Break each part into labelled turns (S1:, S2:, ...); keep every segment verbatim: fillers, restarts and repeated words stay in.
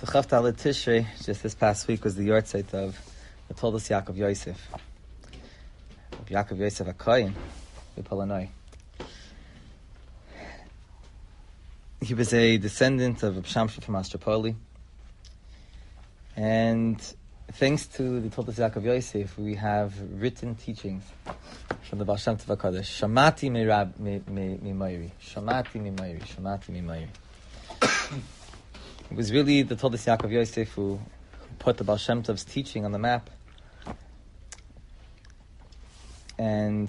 S1: So Chav Talit Tishrei, just this past week, was the yahrzeit of the Toldos Yaakov Yosef. Of Yaakov Yosef HaKohen, B'Polanoi. He was a descendant of Shamshi from Astropoli. And thanks to the Toldos Yaakov Yosef, we have written teachings from the Baal Shem Tov HaKadosh. Shamati mi Mayri. Shamati mi Mayri. Shamati mi Mayri. It was really the Toldos Yaakov Yosef who, who put the Baal Shem Tov's teaching on the map. And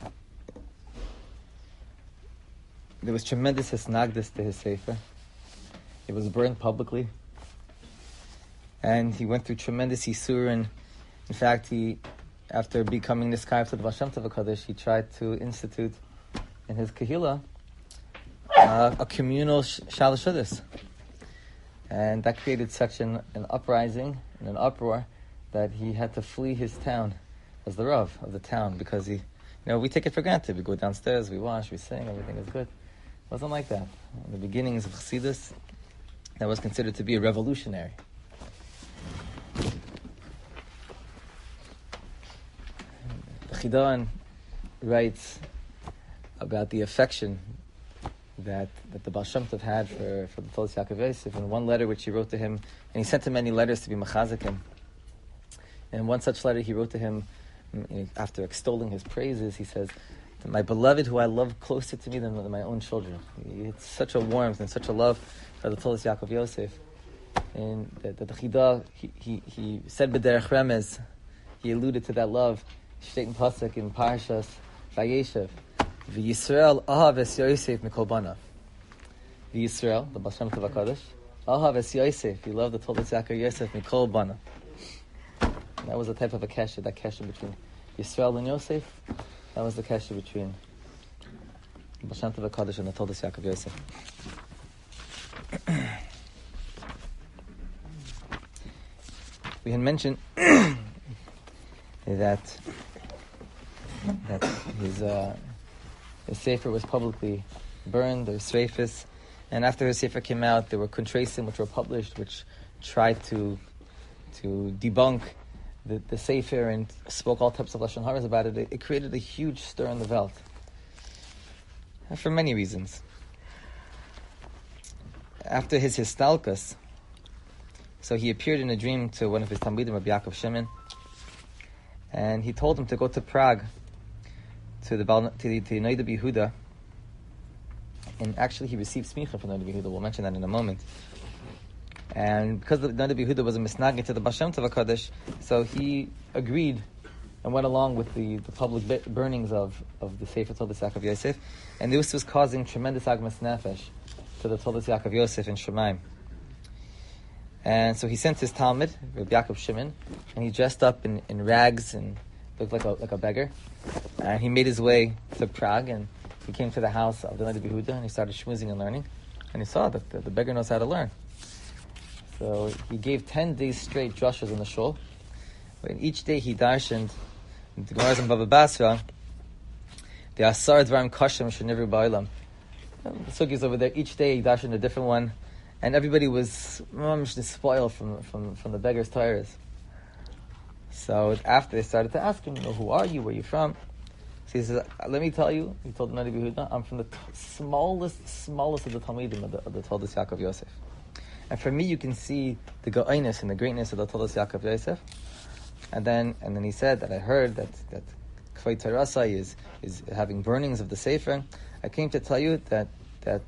S1: there was tremendous hisnagdus to his sefer. It was burned publicly. And he went through tremendous yisur, and in fact, he, after becoming this guy to the Baal Shem Tov HaKadosh, he tried to institute in his kahila uh, a communal sh- shalashudis. And that created such an, an uprising and an uproar that he had to flee his town as the Rav of the town, because he, you know, we take it for granted. We go downstairs, we wash, we sing, everything is good. It wasn't like that. In the beginnings of Chassidus, that was considered to be a revolutionary. The Chidan writes about the affection that, that the Baal Shem Tov had for, for the Toldos Yaakov Yosef. In one letter which he wrote to him, and he sent him many letters to be machazik him. And in one such letter he wrote to him, after extolling his praises, he says, "My beloved, who I love closer to me than, than my own children." It's such a warmth and such a love for the Toldos Yaakov Yosef. And the, the, the Chidah, he, he, he said b'derech remez, he alluded to that love, Shteit in Pasuk in Parshas Vayeshev. V'Yisrael ahav es Yosef mikol banav. V'Yisrael, the Baal Shem Tov HaKadosh, ahav es Yosef, he loved the Toldos Yaakov Yosef mikol banav. That was a type of a kesher, that kesher between Yisrael and Yosef. That was the kesher between the Baal Shem Tov HaKadosh and the Toldos Yaakov Yosef. We had mentioned that that his uh, his sefer was publicly burned, or sreifus, and after his sefer came out, there were contrasim which were published, which tried to to debunk the, the sefer and spoke all types of lashon haras about it. it. It created a huge stir in the Welt, for many reasons. After his histalkas, so he appeared in a dream to one of his talmidim, Rabbi Yaakov Shimon, and he told him to go to Prague, to the to the, to the Noda B'Yehuda, and actually he received smicha from Noda B'Yehuda. We'll mention that in a moment. And because the Noda B'Yehuda was a misnagin to the Baal Shem Tov HaKadosh, so he agreed and went along with the, the public b- burnings of, of the Sefer Toldos Yaakov Yosef, and this was causing tremendous agmas nefesh to the Toldos Yaakov Yosef in Shemaim. And so he sent his Talmud, Rabbi Yaakov Shimon, and he dressed up in, in rags and looked like a like a beggar. And he made his way to Prague, and he came to the house of the Noda B'Yehuda, and he started schmoozing and learning. And he saw that the, the beggar knows how to learn. So he gave ten days straight drushes in the shul. And each day he darshaned, the Gemara's in Baba Basra, the Asar Dvarim Kashem Shenivru Ba'olam. The sugis over there, each day he darshaned a different one. And everybody was mamish spoiled from, from, from the beggar's tires. So after they started to ask him, you know, who are you? Where are you from? So he says, let me tell you, he told the Noda B'Yehuda, I'm from the t- smallest, smallest of the Talmidim of the, of the Toldos Yaakov Yosef. And for me, you can see the go'iness and the greatness of the Toldos Yaakov Yosef. And then, and then he said that I heard that that Kvei Tarasai is is having burnings of the Sefer. I came to tell you that that.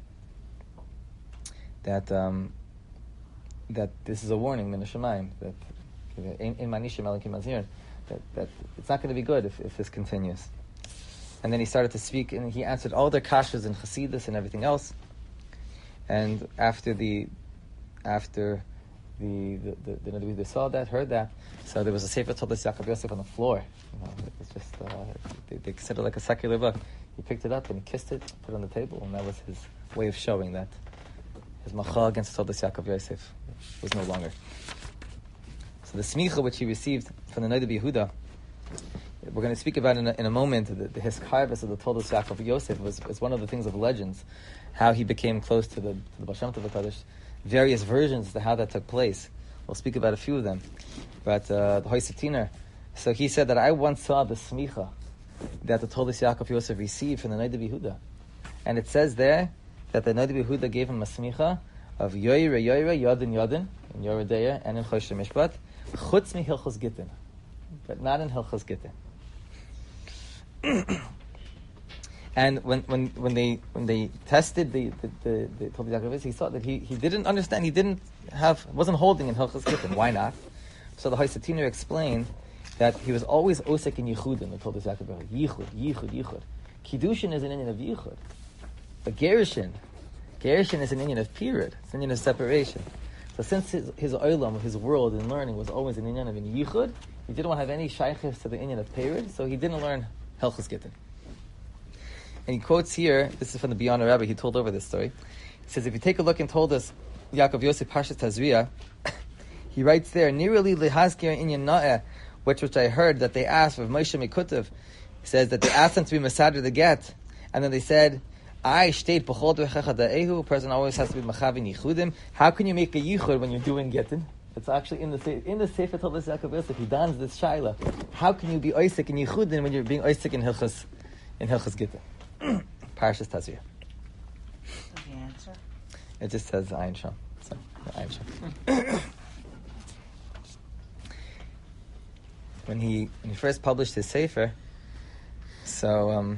S1: that um, that this is a warning, min hashamayim, that in manishim elikim azir, that that it's not going to be good if, if this continues. And then he started to speak, and he answered all their kashas and chasidus and everything else. And after the after the the the, the, the they saw that, heard that, so there was a sefer Toldos Yaakov Yosef on the floor. You know, it was just uh, they, they considered it like a secular book. He picked it up and he kissed it, put it on the table, and that was his way of showing that his macha against Toldos Yaakov Yosef was no longer. So the smicha which he received from the Noda B'Yehuda, we're going to speak about in a, in a moment. The, the hiskarvus of the Toldos Yaakov Yosef was, was one of the things of legends, how he became close to the to the Baal Shem Tov HaKadosh. various versions to how that took place. We'll speak about a few of them. But uh, the Hoysatiner, so he said that I once saw the smicha that the Toldos Yaakov Yosef received from the Noda B'Yehuda. And it says there that the Noda B'Yehuda gave him a smicha of Yoyre Yoyre Yodin Yodin in Yoredeya and in Choshe Mishpat, Chutz mi Hilchos Gittin, but not in Hilchos Gittin. And when, when, when they when they tested the the the, the Toldos Yaakov Yosef, he saw that he, he didn't understand. He didn't have wasn't holding in Hilchos Gittin. Why not? So the Hoysatiner explained that he was always osek in yichudin. The Toldos Yaakov Yosef, yichud, yichud, yichud. Kiddushin is an Indian of yichud, but gerushin, gerushin is an Indian of period. It's an Indian of separation. So since his his olam, his world and learning was always an Indian of in yichud, he didn't want to have any shaykhs to the Indian of period, so he didn't learn Hilchos Gittin. And he quotes here, this is from the Beyond Rebbe, he told over this story. He says, if you take a look and told us Yaakov Yosef Parshas Tazria, he writes there, Nirali lehazkir inyan na'eh, which which I heard that they asked of Moshe Mikutev. He says that they asked him to be Masadr the get, and then they said, I state b'chol dvechecha da'ehu, a person always has to be Machavin Yichudim. How can you make a Yichud when you're doing Gittin? It's actually in the in the Sefer Toldos Yaakov Yosef, he dons this shaila. How can you be Oisik in Yichudim when you're being Oisik in Hilchos in Hilchos Gittin? Parshas Tazria.
S2: What's the answer?
S1: It just says Ayin Sham. So, Ayin Sham. When he when he first published his Sefer, so um,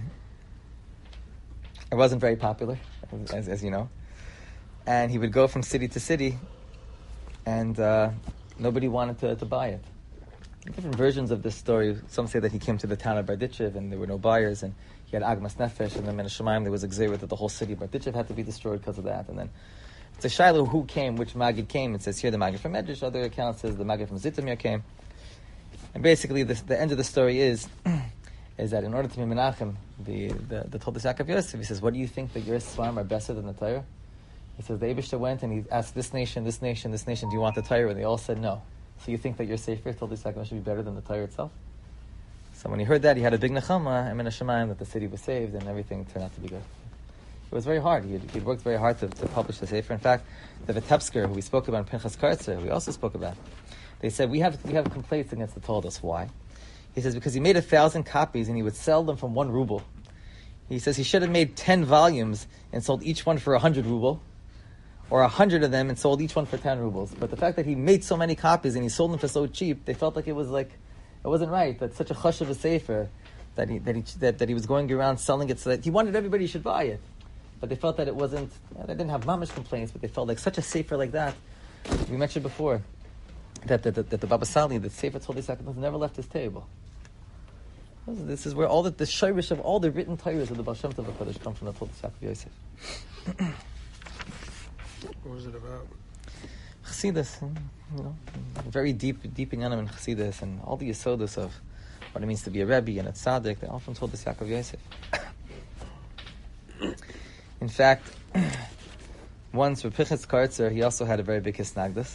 S1: it wasn't very popular, as as you know, and he would go from city to city, and uh, nobody wanted to, to buy it. Different versions of this story. Some say that he came to the town of Berditchev and there were no buyers, and he had Agmas Nefesh, and then in Shemayim there was a Gzeirah that the whole city of Berditchev had to be destroyed because of that. And then it's a shiloh who came, which Maggid came. It says here the Maggid from Medrash, other accounts says the Maggid from Zitomir came. And basically this, the end of the story is is that in order to be Menachem, the, the, the Toldos Yaakov Yosef, he says, what do you think that your Svarim are better than the Torah? He says, the Eibishter went and he asked this nation, this nation, this nation, do you want the Torah? And they all said no. So you think that your Sefer Toldos Yaakov Yosef should be better than the Torah itself? So when he heard that, he had a big nechama, and in Shemayim that the city was saved and everything turned out to be good. It was very hard. He had, he'd worked very hard to, to publish the Sefer. In fact, the Vitebsker, who we spoke about in Pinchas Kartzer, we also spoke about, they said, we have we have complaints against the Toldos. Why? He says, because he made a thousand copies and he would sell them from one ruble. He says he should have made ten volumes and sold each one for a hundred ruble, or a hundred of them and sold each one for ten rubles. But the fact that he made so many copies and he sold them for so cheap, they felt like it was like, it wasn't right. That such a chush of a sefer, that he that he that, that he was going around selling it so that he wanted everybody should buy it. But they felt that it wasn't. They didn't have mamish complaints, but they felt like such a sefer like that. We mentioned before that that, that, that the Baba Sali, the Sefer Toldos Yaakov, never left his table. This is where all the, the shirish of all the written Torahs of the Baal Shem Tov HaKadosh come from the Toldos Yaakov Yosef.
S3: What was it about?
S1: Chassidus, you know, very deep, deep in Yanim and Chassidus, and all the yesodus of what it means to be a Rebbe and a Tzaddik, they all from Toldos Yaakov Yosef. In fact, once with Pinchas Kartzer, he also had a very big hisnagdus,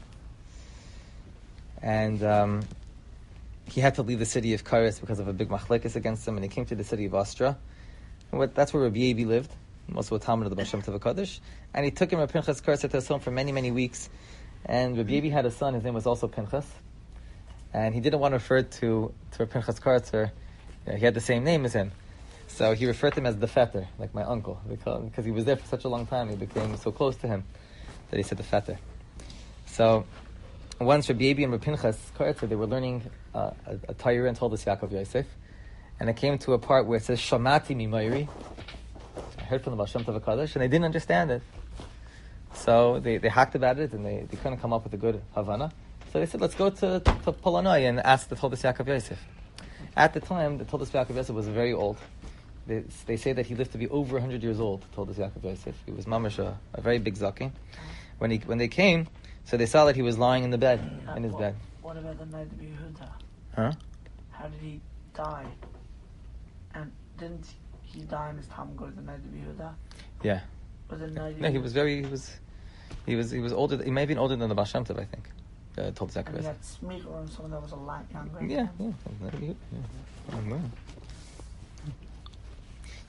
S1: and um, he had to leave the city of Kairos because of a big machlekes against him, and he came to the city of Ostra. And what, that's where Rabbi Yebi lived, also a Talmud of the Baal Shem Tov HaKadosh. And he took him, Rabbi Pinchas Kartzer, to his home for many, many weeks. And Rabbi Yebi had a son, his name was also Pinchas. And he didn't want to refer to, to Rabbi Pinchas Kartzer. You know, he had the same name as him. So he referred to him as the Fetter, like my uncle. Because he was there for such a long time, he became so close to him that he said the Fetter. So once Rabbi Yebi and Rabbi Pinchas Kartzer, they were learning uh, a, a Torah and Toldos Yaakov Yosef. And it came to a part where it says, Shamati mimayri. I heard from the Baal Shem Tov HaKadosh, and they didn't understand it. So they, they hacked about it, and they, they couldn't come up with a good Havana. So they said, let's go to, to Polonoi and ask the Toldos Yaakov Yosef. At the time, the Toldos Yaakov Yosef was very old. They, they say that he lived to be over one hundred years old, Toldos Yaakov Yosef. He was mamash, a, a very big zaken. When he when they came, so they saw that he was lying in the bed,
S2: Uh,
S1: in his
S2: what,
S1: bed.
S2: What about the Noda B'Yehuda?
S1: Huh?
S2: How did he die? And didn't he die in his time go to the Noda B'Yehuda?
S1: Yeah.
S2: Was it Noda
S1: No, he was very, he was, he was, he was older. He may have been older than the Baal Shem Tov, I think. Uh, Toldos Yaakov
S2: And he
S1: Yosef.
S2: had Smicha and someone that was a lot younger.
S1: Yeah, yeah. yeah.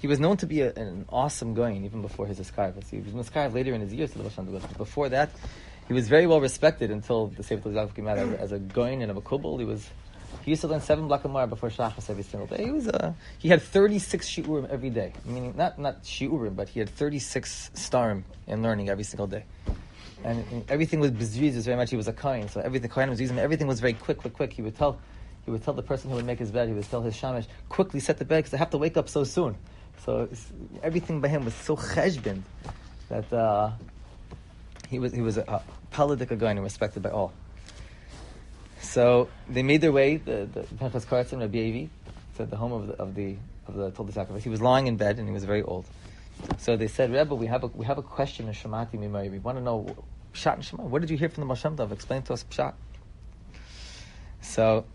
S1: he was known to be a, an awesome Goyin even before his Eskarvas. He was Eskarv later in his years to the Baal Shem Tov. Before that, he was very well respected until the Sefer Tzaddik came out as, as a Goyin and a Makubal. He was he used to learn seven Blak Amar before Shachas every single day. He was uh, he had thirty-six shiurim every day, meaning not not shiurim, but he had thirty-six starim in learning every single day. And, and everything was bezrizus very much. He was a kohen, so everything kohen was using. Everything was very quick, quick, quick. He would tell, he would tell the person who would make his bed. He would tell his shamash, quickly set the bed because I have to wake up so soon. So everything by him was so cheshbin that uh, he was he was a, a politic guy and respected by all. So they made their way the the Pinchas Karatzim Rabbi Avi to the home of the of the of the Toldos Yaakov. He was lying in bed and he was very old. So they said, Rebbe, we have a we have a question in Shemati Mimari. We want to know Pshat and Shema. What did you hear from the Baal Shem Tov? Explain to us Pshat. So,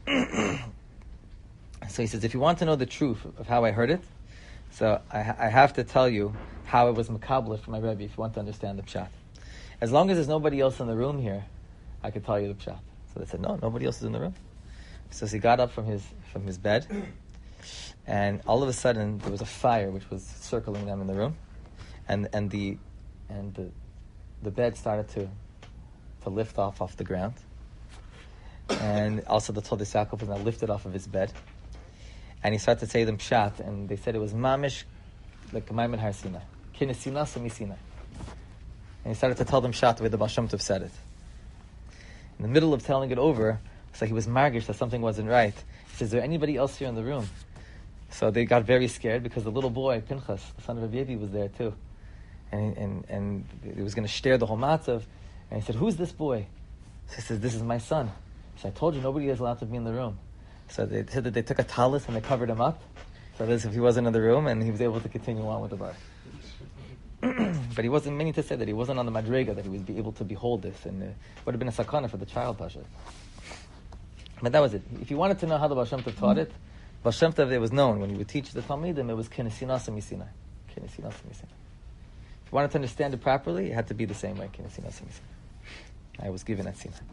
S1: so he says, if you want to know the truth of how I heard it, so I, I have to tell you how it was makablet from my Rebbe. If you want to understand the Pshat, as long as there's nobody else in the room here, I could tell you the Pshat. So they said, no, nobody else is in the room. So he got up from his from his bed. And all of a sudden, there was a fire which was circling them in the room, and and the and the the bed started to to lift off off the ground, and also the Toldos Yaakov was now lifted off of his bed, and he started to say them pshat, and they said it was mamish like Maimon Har Sinai, kinesina samisina, and he started to tell them pshat the way the Baal Shem Tov said it. In the middle of telling it over, it's like he was margish that something wasn't right. He says, "Is there anybody else here in the room?" So they got very scared because the little boy, Pinchas, the son of Rabbi Yevi, was there too. And and and he was going to stare the whole matzav. And he said, who's this boy? So he says, this is my son. He said, I told you nobody is allowed to be in the room. So they said that they took a talis and they covered him up. So as if he wasn't in the room and he was able to continue on with the bar. But he wasn't meaning to say that he wasn't on the madrega, that he would be able to behold this. And it would have been a sakana for the child, Pasha. But that was it. If you wanted to know how the Baal Shem Tov taught it, Baal Shem Tov, it was known when he would teach the Talmidim, it was Kinesinas Misinai. Kinesinas Misinai. If you wanted to understand it properly, it had to be the same way. Kinesinas Misinai. I was given at Sinai.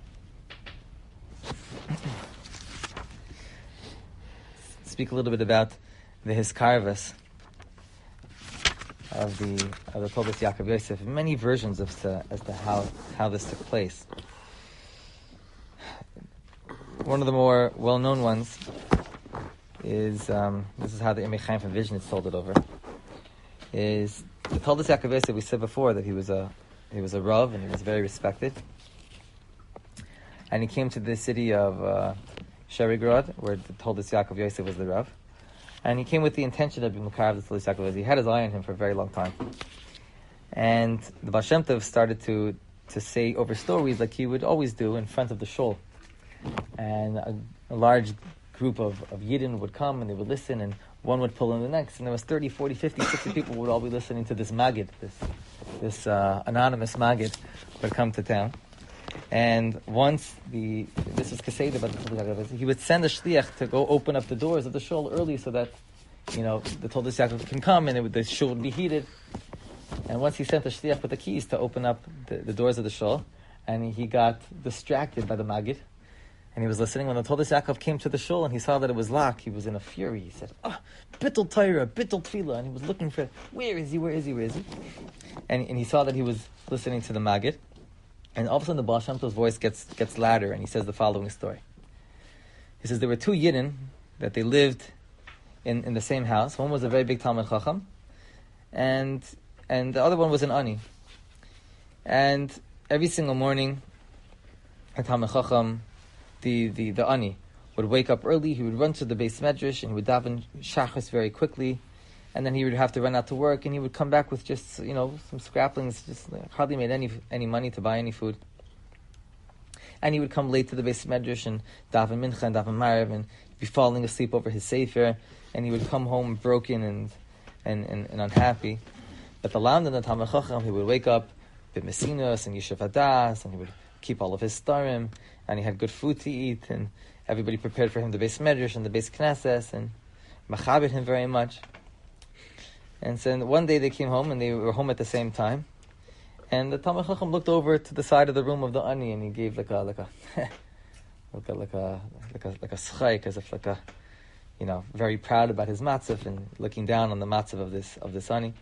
S1: Speak a little bit about the Hiskarvas of the of the Toldos Yaakov Yosef. Many versions of to, as to how how this took place. One of the more well-known ones is, um, this is how the Imei Chaim from Vision is told it over, is the Toldos Yaakov Yosef, we said before that he was a he was a Rav and he was very respected. And he came to the city of uh, Sherigrod, where the Toldos Yaakov Yosef was the Rav. And he came with the intention of being Makar of the Toldos Yaakov Yosef. He had his eye on him for a very long time. And the Baal Shem Tov started to, to say over stories like he would always do in front of the shul. And a, a large group of, of Yidden would come and they would listen, and one would pull in the next, and there was thirty, forty, fifty, sixty people would all be listening to this Maggid, this this uh, anonymous Maggid would come to town. And once the, this was Kaseda, but he would send a shliach to go open up the doors of the shul early so that, you know, the Toldos Yaakov can come and it would, the shul would be heated. And once he sent the shliach with the keys to open up the, the doors of the shul, and he got distracted by the Maggid, and he was listening. When the Toldos Yaakov came to the shul and he saw that it was locked, he was in a fury. He said, "Ah, oh, bittul Torah, bittul tefillah," and he was looking for, where is he, where is he, where is he? And, and he saw that he was listening to the Maggid, and all of a sudden the Baal Shem Tov's voice gets gets louder, and he says the following story. He says there were two Yidden that they lived in, in the same house. One was a very big Talmid Chacham, and and the other one was an Ani. And every single morning, a Talmid Chacham, The, the, the Ani, would wake up early, he would run to the Beis Medrash, and he would daven Shachris very quickly, and then he would have to run out to work, and he would come back with just, you know, some scraplings, just like, hardly made any any money to buy any food. And he would come late to the Beis Medrash, and daven Mincha, and daven Maariv, and be falling asleep over his Sefer, and he would come home broken and and, and, and unhappy. But the Lamdan, the Talmid Chacham, he would wake up, Bit Mesinos, and Yishuv Hadas, and he would keep all of his starim, and he had good food to eat, and everybody prepared for him the Beis Medrash and the Beis Knesses, and machabed him very much. And so one day they came home, and they were home at the same time, and the Talmid Chacham looked over to the side of the room of the Ani, and he gave like a like a like a like a like a like a schaik, as if like a, you know, very proud about his matzav and looking down on the matzav of this of this ani.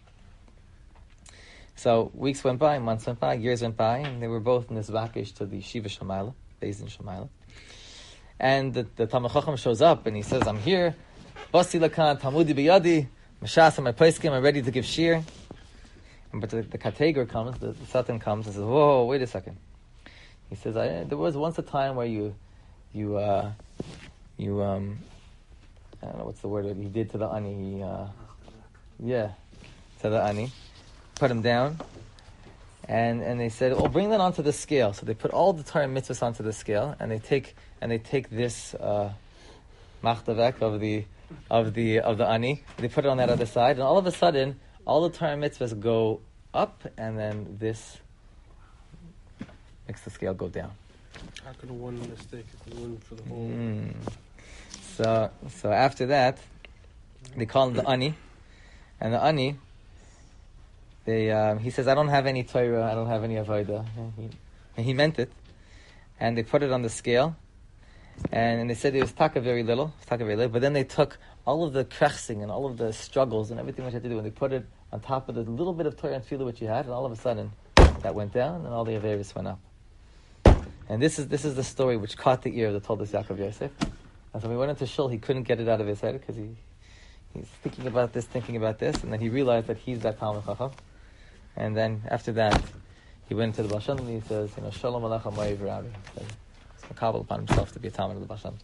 S1: So weeks went by, months went by, years went by, and they were both in this vakish to the Shiva Shamayla, based in Shamayla. And the, the Talmid Chacham shows up and he says, I'm here, Basi Lakan, Talmudi Biyadi, Mashas on my place, I'm ready to give shir. But the, the Kateger comes, the, the Satan comes and says, whoa, wait a second. He says, I, there was once a time where you, you, uh, you, um, I don't know what's the word that he did to the ani, he, uh, yeah, to the ani. Put him down, and and they said, "Oh, bring that onto the scale." So they put all the Torah mitzvahs onto the scale, and they take and they take this uh, machtavek of the of the of the ani. They put it on that other side, and all of a sudden, all the Torah mitzvahs go up, and then this makes the scale go down.
S3: How could one mistake if one for the whole?
S1: Mm. So so after that, they call him the ani, and the ani. They, um, he says, I don't have any Torah, I don't have any Avodah. And he, and he meant it. And they put it on the scale. And, and they said it was taka very little, it was taka very little. But then they took all of the krechsing and all of the struggles and everything which you had to do, and they put it on top of the little bit of Torah and Tefillah which you had, and all of a sudden that went down and all the Averis went up. And this is this is the story which caught the ear of the Toldos Yaakov Yosef. And so when he went into Shul, he couldn't get it out of his head because he he's thinking about this, thinking about this, and then he realized that he's that Talmid Chacham. And then after that, he went to the Baal Shem Tov and he says, you know, Shalom Alecha Moav Rabbi. He's makabel upon himself to be a Talmid of the Baal Shem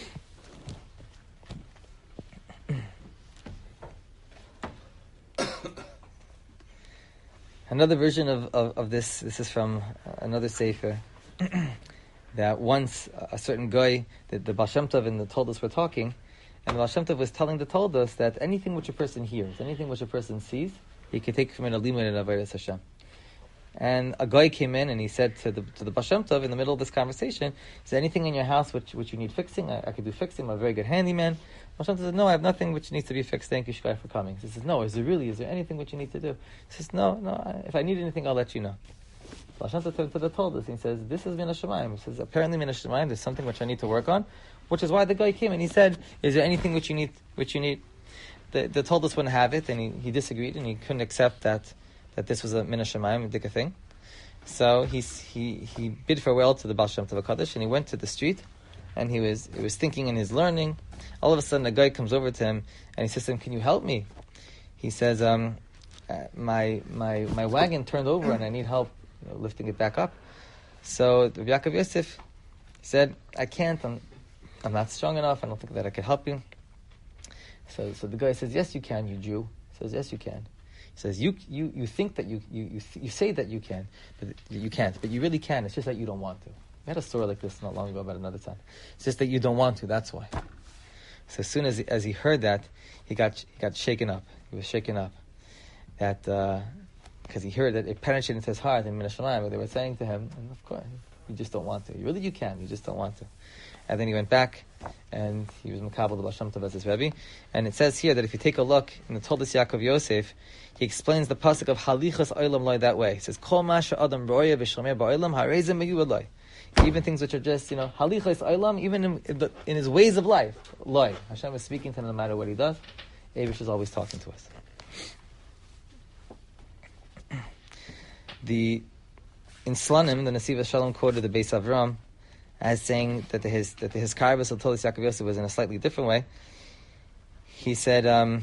S1: Tov. Another version of, of, of this, this is from another Sefer, that once a certain guy, the, the Baal Shem Tov and the Toldos were talking, and the Baal Shem Tov was telling the Toldos that anything which a person hears, anything which a person sees, he could take from it a limud and avodas Hashem. And a guy came in and he said to the to the Baal Shem Tov in the middle of this conversation, is there anything in your house which which you need fixing? I, I could do fixing. I'm a very good handyman. Baal Shem Tov said, no, I have nothing which needs to be fixed. Thank you, Shkai, for coming. He says, no, is there really? Is there anything which you need to do? He says, no, no. I, if I need anything, I'll let you know. Baal Shem Tov turned to the Toldos and he says, this is Min HaShamayim. He says, apparently Min HaShamayim, there's something which I need to work on, which is why the guy came and he said, is there anything which you need? Which you need? The, the Toldos wouldn't have it, and he, he disagreed, and he couldn't accept that that this was a Min HaShamayim, a dika thing. So he he he bid farewell to the Baal Shem Tov HaKadosh, and he went to the street, and he was he was thinking in his learning. All of a sudden, a guy comes over to him, and he says to him, "Can you help me?" He says, um, uh, "My my my wagon turned over, and I need help you know, lifting it back up." So Rabbi Yaakov Yosef said, "I can't. I'm I'm not strong enough. I don't think that I could help you." So so the guy says, "Yes, you can, you Jew." He says, "Yes, you can." He says, you you, you think that you you, you, th- you say that you can, but you can't, but you really can. It's just that you don't want to. We had a story like this not long ago about another time. It's just that you don't want to, that's why. So as soon as he, as he heard that, he got he got shaken up. He was shaken up. That because uh, he heard that it penetrated into his heart in Min HaShamayim, what they were saying to him, and of course, you just don't want to. Really you can, you just don't want to. And then he went back, and he was Makabel the Baal Shem Tov as his Rebbe. And it says here that if you take a look in the Toldos Yaakov Yosef, he explains the pasuk of Halichas Olam Loi that way. He says, Kol Masha Adam Roya V'Shomer Ba'Olam Harezim Meyu Loi. Even things which are just, you know, Halichas Olam, even in, in, the, in his ways of life, Loi. Hashem is speaking to him no matter what he does. Avish is always talking to us. The in Slanim, the Nesiv Shalom quoted the Beis Avram as saying that the, his that the his Karabas of Toldos Yaakov Yosef was in a slightly different way. He said um,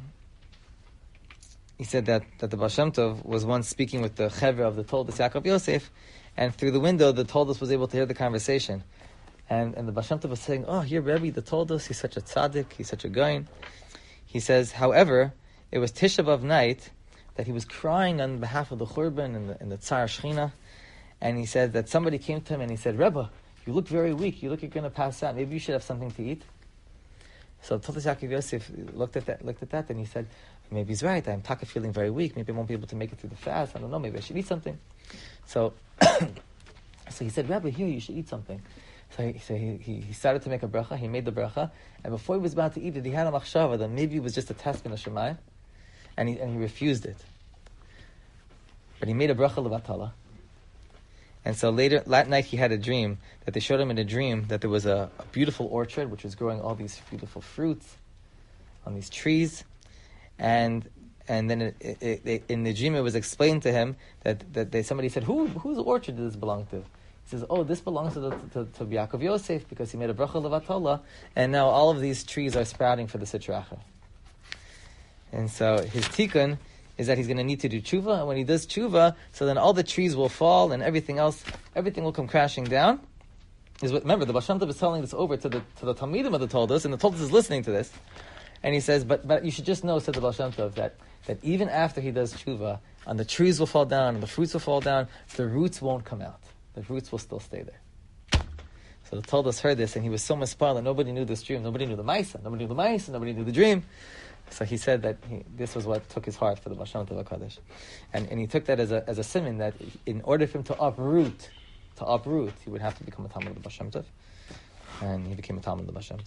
S1: he said that, that the Baal Shem Tov was once speaking with the Chevra of the Toldos Yaakov Yosef, and through the window the Toldos was able to hear the conversation, and and the Baal Shem Tov was saying, "Oh, here Rebbe, the Toldos, he's such a tzaddik, he's such a gaon." He says, however, it was Tisha B'Av night that he was crying on behalf of the Churban and the, and the Tsar Shechina, and he said that somebody came to him and he said, "Rebbe, you look very weak. You look like you're going to pass out. Maybe you should have something to eat." So Toldos Yaakov Yosef looked at that, looked at that, and he said, "Maybe he's right. I'm taka feeling very weak. Maybe I won't be able to make it through the fast. I don't know. Maybe I should eat something." So, so he said, "Rabbi, here you should eat something." So he, so he, he, he started to make a bracha. He made the bracha, and before he was about to eat it, he had a machshava that maybe it was just a test in a Shemayim, and he and he refused it. But he made a bracha levatala. And so later that night he had a dream that they showed him in a dream that there was a, a beautiful orchard which was growing all these beautiful fruits on these trees, and and then it, it, it, in the dream it was explained to him that that they, somebody said, who whose orchard does this belong to? He says, oh, this belongs to, the, to, to Yaakov Yosef because he made a bracha levatala, and now all of these trees are sprouting for the Sitra Achra. And so his tikkun is that he's going to need to do tshuva, and when he does tshuva, so then all the trees will fall and everything else, everything will come crashing down. Is what, remember, the Baal Shem Tov is telling this over to the to the Talmidim of the Toldos, and the Toldos is listening to this, and he says, but but you should just know, said the Baal Shem Tov, that that even after he does tshuva, and the trees will fall down, and the fruits will fall down, the roots won't come out. The roots will still stay there. So the Toldos heard this, and he was so mispal that nobody knew this dream. Nobody knew the Maisa. Nobody knew the Maisa. Nobody knew the dream. So he said that he, this was what took his heart for the Baal Shem Tov HaKadosh. And, and he took that as a as a simon that in order for him to uproot, to uproot, he would have to become a Talmud of the Baal Shem Tov. And he became a Talmud of the Baal Shem Tov.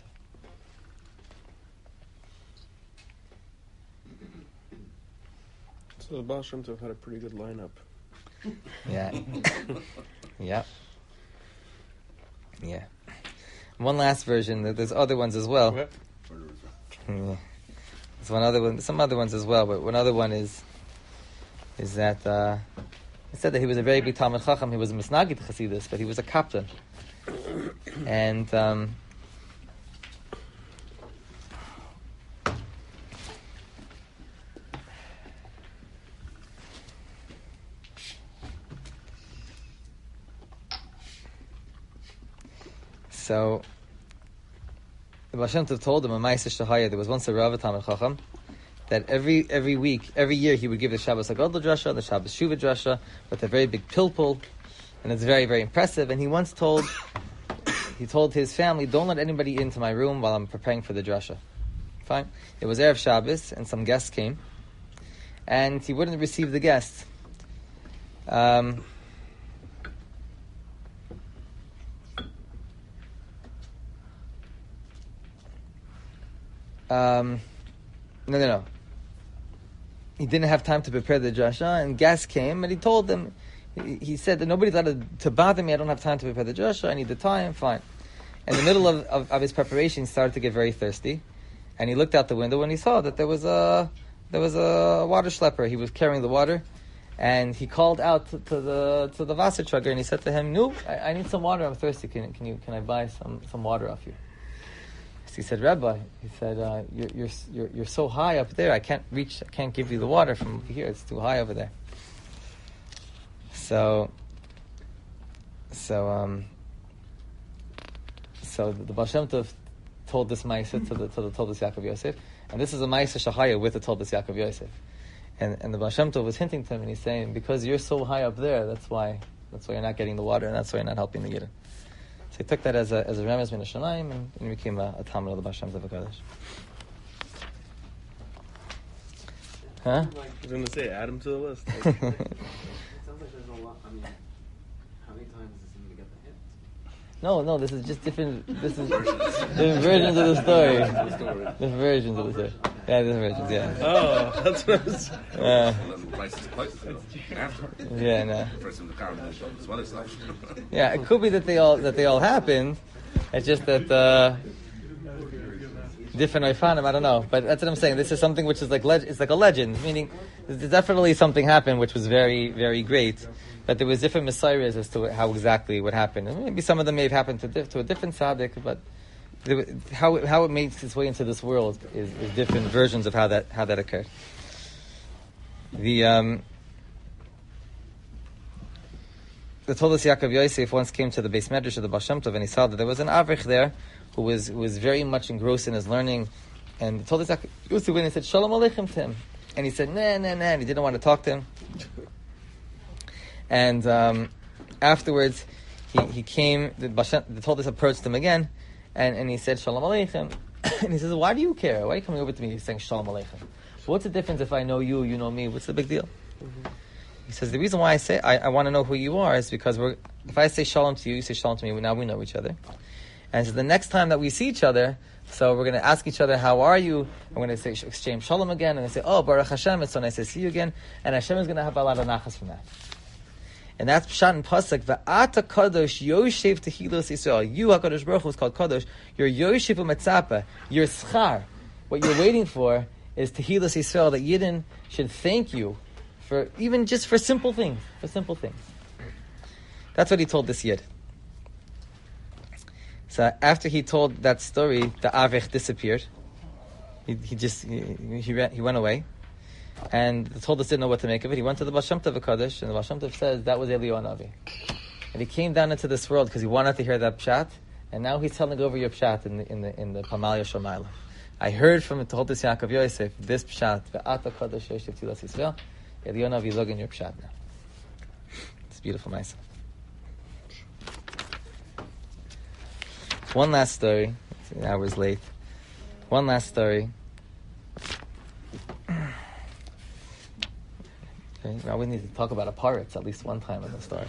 S3: So the Baal Shem Tov had a pretty good lineup.
S1: Yeah. Yeah. Yeah. One last version. There's other ones as well.
S3: What?
S1: Yeah. There's one other one, some other ones as well, but one other one is is that uh, he said that he was a very big Talmud Chacham. He was a Misnagid Chassidus, but he was a captain. And um, so the Baal Shem Tov told him, a Ma'aseh Shahaya, there was once a Rav Talmud Chacham, that every every week, every year, he would give the Shabbos Hagadol Drasha, the Shabbos Shuvah Drasha, with a very big pilpul, and it's very, very impressive. And he once told, he told his family, don't let anybody into my room while I'm preparing for the Drasha. Fine. It was Erev Shabbos, and some guests came, and he wouldn't receive the guests. Um... Um, no, no, no. He didn't have time to prepare the drasha, and guests came, and he told them, he, he said that nobody's allowed to, to bother me, I don't have time to prepare the drasha, I need the time, fine. In the middle of, of, of his preparation, he started to get very thirsty, and he looked out the window, and he saw that there was a there was a water schlepper. He was carrying the water, and he called out to, to the to the Wasser trucker, and he said to him, no, I, I need some water, I'm thirsty, can, can you can I buy some, some water off you? He said, Rabbi, he said, uh, you're, you're you're you're so high up there, I can't reach, I can't give you the water from here, it's too high over there. So, so, um, so the, the Baal Shem Tov told this Ma'aseh to the to the Toldos Yaakov Yosef, and this is a Ma'aseh Shahaya with the Toldos Yaakov Yosef, and and the Baal Shem Tov was hinting to him, and he's saying, because you're so high up there, that's why that's why you're not getting the water, and that's why you're not helping the Yidden. So he took that as a as a remez min Hashamayim, and, and became a, a Talmud of the Baal Shem Tov HaKadosh. Huh?
S3: I was going to say, add him to the list.
S4: It sounds like there's a lot. I mean, how many times does somebody get the hint?
S1: No, no, this is just different. This is different versions of the story. Different versions of the story. Yeah, different versions. Yeah.
S3: Oh, that's what I was.
S1: Yeah.
S5: After.
S1: Yeah. No.
S5: First in the car, and then some other stuff.
S1: Yeah, it could be that they all that they all happened. It's just that uh, different oifanim. I don't know, but that's what I'm saying. This is something which is like leg- it's like a legend, meaning there's definitely something happened which was very, very great. But there was different messiahs as to how exactly what happened. And maybe some of them may have happened to, diff- to a different tzaddik, but there, how it, how it makes its way into this world is, is different versions of how that how that occurred. The um, the Toldos Yaakov Yosef once came to the Beis Medrash of the Baal Shem Tov, and he saw that there was an avrich there who was who was very much engrossed in his learning, and the Toldos Yaakov Yosef went and said Shalom Aleichem to him, and he said nah nah nah, and he didn't want to talk to him. And um, afterwards, he, he came, the, Bashem, the Toldos approached him again, and, and he said, Shalom Aleichem. And he says, why do you care? Why are you coming over to me saying Shalom Aleichem? What's the difference if I know you, you know me? What's the big deal? Mm-hmm. He says, the reason why I say, I, I want to know who you are is because we're, if I say Shalom to you, you say Shalom to me, now we know each other. And so the next time that we see each other, so we're going to ask each other, how are you? And we're going to say, exchange Shalom again, and they say, oh, Baruch Hashem, it's so nice to see you again. And Hashem is going to have a lot of nachas from that. And that's Pshat and Pasuk. V'ata kadosh yoshev tehilos Yisrael. You, HaKadosh Baruch Hu, is called kadosh. You're yoshev u'metzapa. You're schar. What you're waiting for is tehilos Yisrael, that Yidden should thank you for even just for simple things. For simple things. That's what he told this Yid. So after he told that story, the Avich disappeared. He, he just he he, ran, he went away. And the Toldos didn't know what to make of it. He went to the Baal Shem Tov HaKadosh, and the Baal Shem Tov says that was Eliyahu Navi. And he came down into this world because he wanted to hear that pshat, and now he's telling over your pshat in the in the in the Pamalia Shomayla. I heard from the Toldos Yaakov Yosef this pshat, Ve'ata Kadosh Yoshev Tilas Yisrael. Eliyahu Navi log in your pshat now. It's beautiful, nice. One last story. It's hours late. One last story. Okay, now we need to talk about a pirates at least one time in the story.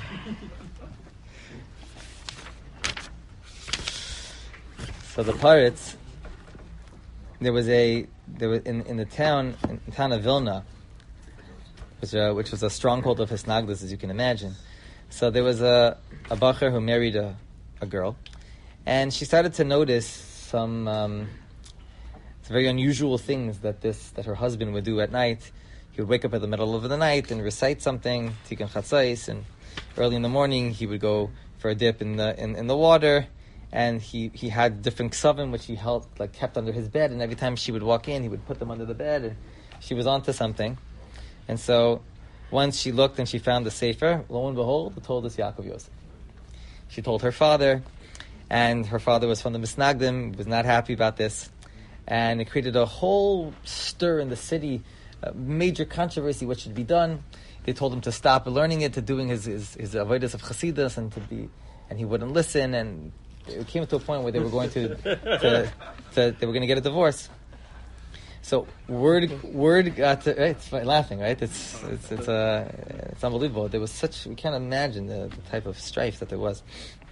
S1: So the pirates, there was a there was in, in the town in the town of Vilna, which, uh, which was a stronghold of Hisnagdus, as you can imagine. So there was a a bacher who married a, a girl, and she started to notice some um, very unusual things that this that her husband would do at night. He would wake up in the middle of the night and recite something, Tikkun Chatzais, and early in the morning he would go for a dip in the in, in the water, and he, he had different ksavim which he held like kept under his bed, and every time she would walk in, he would put them under the bed, and she was onto something. And so once she looked and she found the sefer, lo and behold, the Toldos Yaakov Yosef. She told her father, and her father was from the Misnagdim, was not happy about this, and it created a whole stir in the city. A major controversy, what should be done. They told him to stop learning it, to doing his his, his avodas of Chassidus, and to be, and he wouldn't listen. And it came to a point where they were going to, to, to they were going to get a divorce. So word word got to, right, it's laughing, right? It's it's it's uh, it's unbelievable. There was such, we can't imagine the, the type of strife that there was.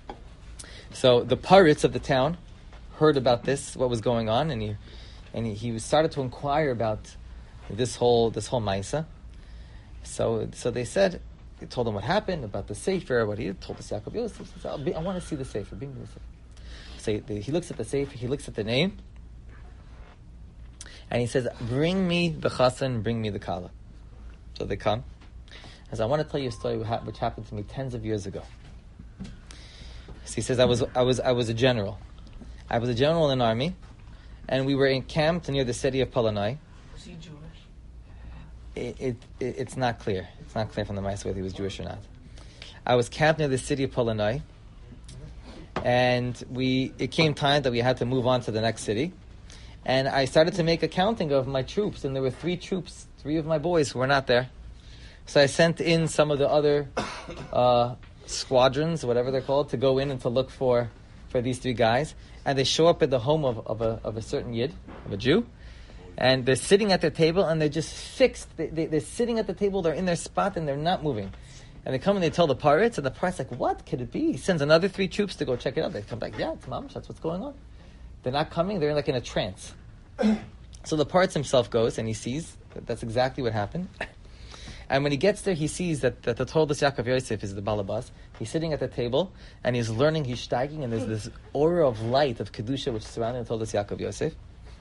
S1: So the pirates of the town heard about this, what was going on, and he and he, he started to inquire about this whole this whole Maisa. So so they said, they told him what happened about the sefer, what he told the Yaakov Yosef. He said, I want to see the sefer. Bring me the sefer. So he, he looks at the sefer, he looks at the name, and he says, bring me the chassan, bring me the kala. So they come. As I want to tell you a story which happened to me tens of years ago. So he says, I was I was I was a general. I was a general in an army, and we were encamped near the city of Palanai.
S2: Was he Jewish?
S1: It, it, it it's not clear. It's not clear from the Maisa whether he was Jewish or not. I was camped near the city of Palanai, and we it came time that we had to move on to the next city. And I started to make a counting of my troops, and there were three troops, three of my boys who were not there. So I sent in some of the other uh, squadrons, whatever they're called, to go in and to look for, for these three guys. And they show up at the home of, of, a, of a certain Yid, of a Jew. And they're sitting at their table, and they're just fixed. They, they, they're sitting at the table, they're in their spot, and they're not moving. And they come and they tell the pirates, and the pirates like, what could it be? He sends another three troops to go check it out. They come back, yeah, it's Mamash, that's what's going on. They're not coming, they're like in a trance. So the pirates himself goes, and he sees that that's exactly what happened. And when he gets there, he sees that, that the Toldos Yaakov Yosef is the balabas. He's sitting at the table, and he's learning, he's steiging, and there's this aura of light, of Kedusha, which is surrounding the Toldos Yaakov Yosef.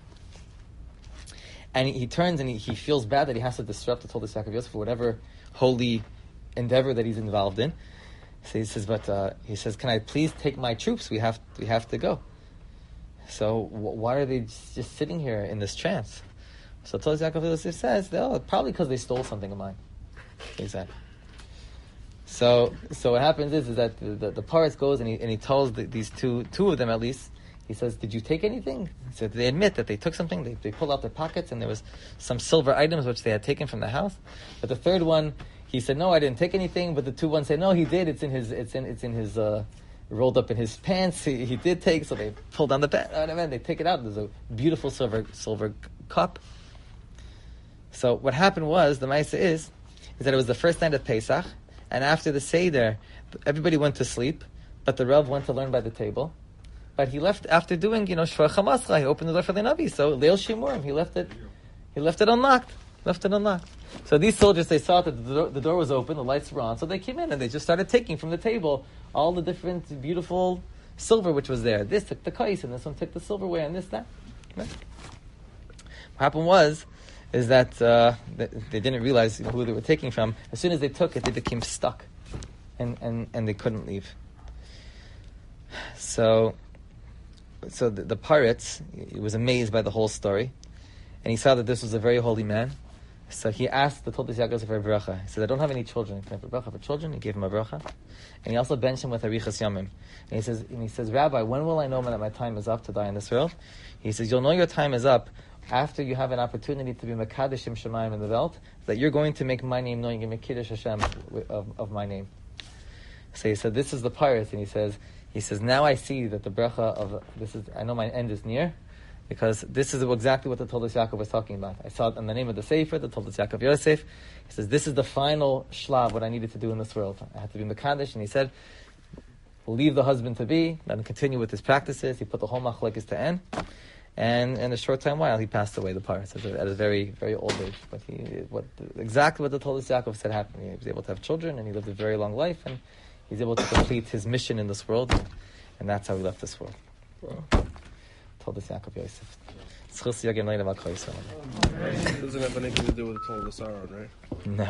S1: And he, he turns, and he, he feels bad that he has to disrupt the Toldos Yaakov Yosef for whatever holy endeavor that he's involved in. So he says, but uh, he says, can I please take my troops? We have we have to go. So wh- why are they just, just sitting here in this trance? So Toldos Yaakov Yosef says, oh, probably because they stole something of mine. Exactly. So, so what happens is, is that the, the, the pirates goes and he and he tells the, these two, two of them at least. He says, "Did you take anything?" So they admit that they took something. They they pull out their pockets and there was some silver items which they had taken from the house. But the third one, he said, "No, I didn't take anything." But the two ones said, "No, he did. It's in his. It's in. It's in his." Uh, rolled up in his pants. He, he did take. So they pull down the pants. And they take it out. There's a beautiful silver silver cup. So what happened was, the Maisa is. is that it was the first night of Pesach, and after the Seder, everybody went to sleep, but the Rav went to learn by the table. But he left after doing, you know, Shvar Chamascha, he opened the door for the Navi, so Leil Shimurim, he left it, he left it unlocked. Left it unlocked. So these soldiers, they saw that the door, the door was open, the lights were on, so they came in and they just started taking from the table all the different beautiful silver which was there. This took the kais, and this one took the silverware, and this, that. Right? What happened was, is that uh, they, they didn't realize who they were taking from. As soon as they took it, they became stuck, and, and, and they couldn't leave. So, so the, the pirates, he was amazed by the whole story, and he saw that this was a very holy man. So he asked the Toldos Yaakov for a bracha. He said, "I don't have any children. Can I have a bracha for children?" He gave him a bracha, and he also benched him with Arichas Yamim. And he says, and he says, "Rabbi, when will I know that my time is up to die in this world?" He says, "You'll know your time is up after you have an opportunity to be Mekadeshim Shemayim in the belt, that you're going to make my name known, you're going to make Kiddush Hashem of, of my name." So he said, "This is the pirates," and he says, he says, "Now I see that the bracha of this is. I know my end is near." Because this is exactly what the Toldos Yaakov was talking about. I saw it in the name of the Sefer, the Toldos Yaakov Yosef. He says, this is the final shlav, what I needed to do in this world. I had to be Mekadesh, and he said, we'll leave the husband to be, let him continue with his practices. He put the whole machlekes to end. And in a short time while, he passed away, the pirates, at a, at a very, very old age. But he, what exactly what the Toldos Yaakov said happened. He was able to have children, and he lived a very long life, and he's able to complete his mission in this world. And that's how he left this world.
S3: Wow.
S1: Toldos Yaakov Yosef. Doesn't have anything to do with the Toldos Aaron, right? No.